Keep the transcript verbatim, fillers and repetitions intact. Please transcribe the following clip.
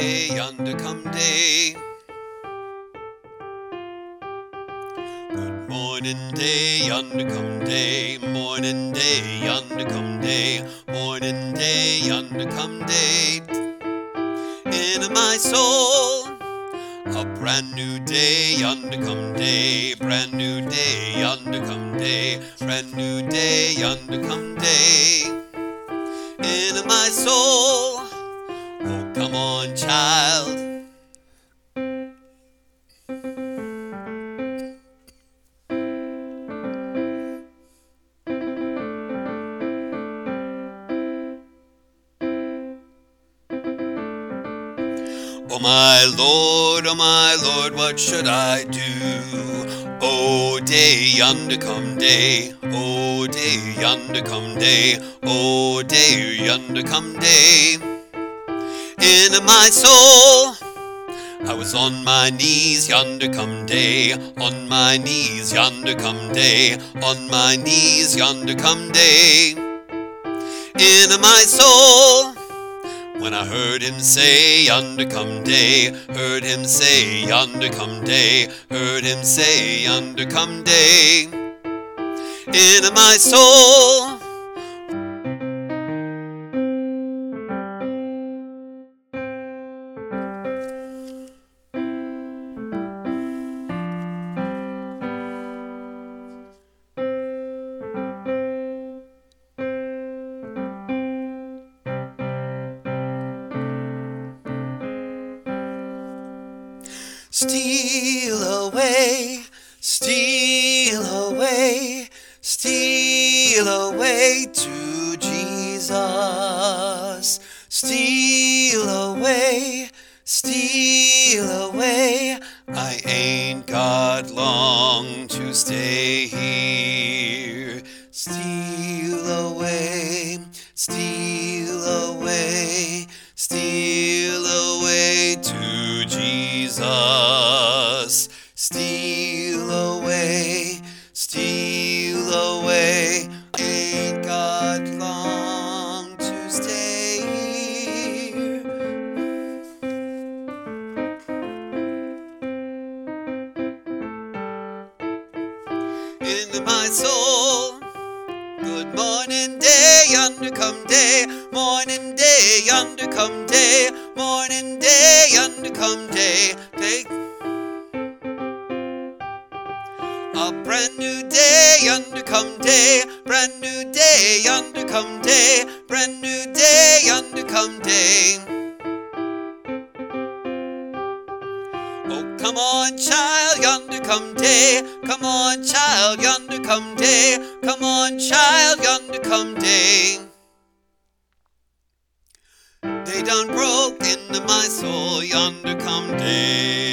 day, yonder come day. Good morning day, yonder come day. Morning day, yonder come day. Morning day, yonder come day. In my soul, a brand new day, yonder come day. Brand new day, yonder come day. Brand new day, yonder come day. In my soul, oh come on child. Oh my Lord, oh my Lord, what should I do? Oh day, yonder come day. Oh day, yonder come day. Oh day, yonder come day. In my soul, I was on my knees, yonder come day. On my knees, yonder come day. On my knees, yonder come day. In my soul, when I heard him say, yonder come day, heard him say, yonder come day, heard him say, yonder come day. In my soul, steal away, steal away, steal away to Jesus. Steal away, steal away. I ain't got long to stay here. Steal away, steal away, steal away to Jesus. Steal away, steal away. Ain't got long to stay here. In my soul, good morning day, yonder come day. Morning day, yonder come day. Morning day, yonder come day. Take a brand new day, yonder come day. Brand new day, yonder come day. Brand new day, yonder come day. Oh, come on, child, yonder come day. Come on, child, yonder come day. Come on, child, yonder come day. They done broke into my soul, yonder come day.